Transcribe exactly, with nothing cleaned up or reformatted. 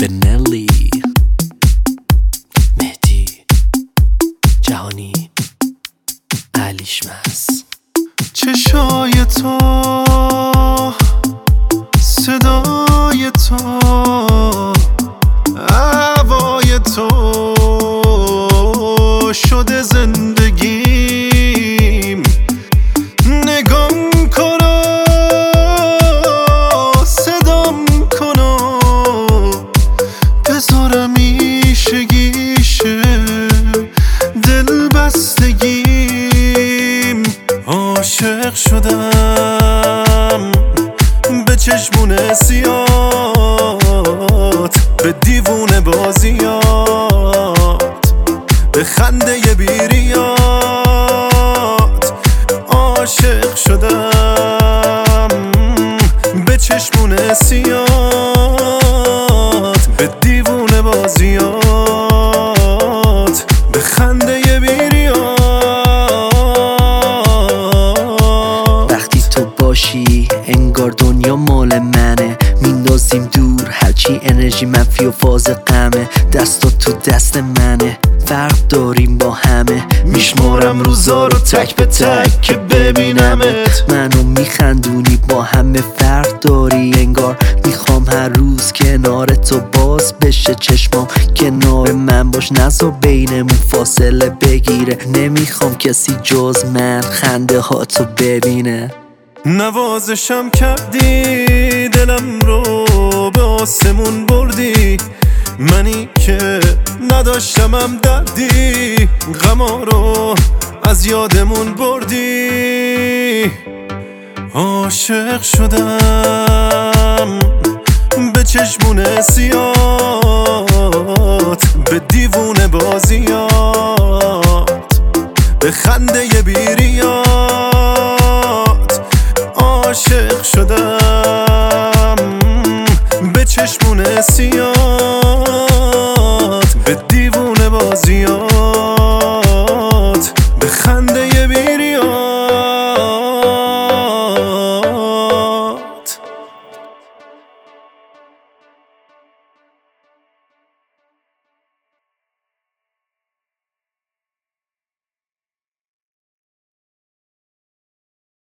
نلی، مهدی جهانی، علیشمس. چشای تو، صدای تو، هوای تو شده زندگیم. نگام کنو، صدام کنو، بذارم ایشه گیشه دل بستگیم. عاشق شدم به چشمون سیات، به دیوونه بازیات، به خنده بیریات. عاشق شدم به چشمون سیات، به دیوونه بازیات، به خنده بیریات. وقتی تو باشی انگار دنیا مال منه، میندازیم دور هرچی انرژی منفی و فاز غمه. دستات تو دست منه، فرق داریم با همه. میشمارم روزا رو تک به تک که ببینمت. منو میخندونی با همه فرق داری انگار. میخوام هر روز کنار تو باز بشه چشمام. کنار من باش، نذار بینمون فاصله بگیره. نمیخوام کسی جز من خنده ها تو ببینه. نوازشم کردی، دلم رو به آسمون بردی. منی که نداشتمم دردی، غما رو از یادمون بردی. عاشق شدم به چشمون سیات، به دیوونه بازیات، به خنده بیریات. عاشق شدم به چشمون سیات،